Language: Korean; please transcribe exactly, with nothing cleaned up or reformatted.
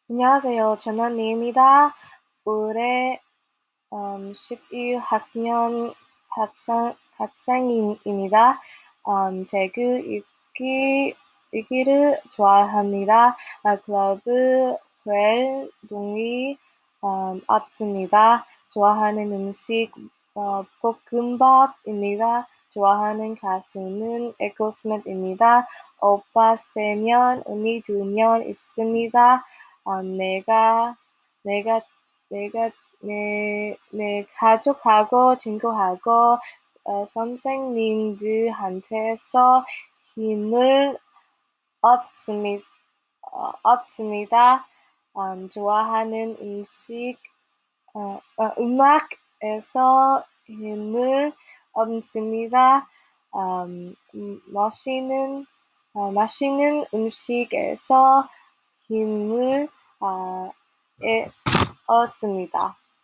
안녕하세요. 전원리입니다. 올해 음, 십일 학년 학생, 학생입니다. 음, 제그 읽기, 읽기를 좋아합니다. 아, 클럽 활동이 음, 없습니다. 좋아하는 음식 어, 볶음밥입니다. 좋아하는 가수는 에코스мет입니다. 오빠 세 명, 언니 두 명 있습니다. 어, 내가, 내가, 내가, 내, 내 가족하고 친구하고 어, 선생님들한테서 힘을 얻습니다. 어, 얻습니다. 음, 좋아하는 음식, 어, 어, 음악에서 힘을 얻습니다. 음, 음, 맛있는, 어, 맛있는 음식에서 힘을 어, 에, 얻습니다.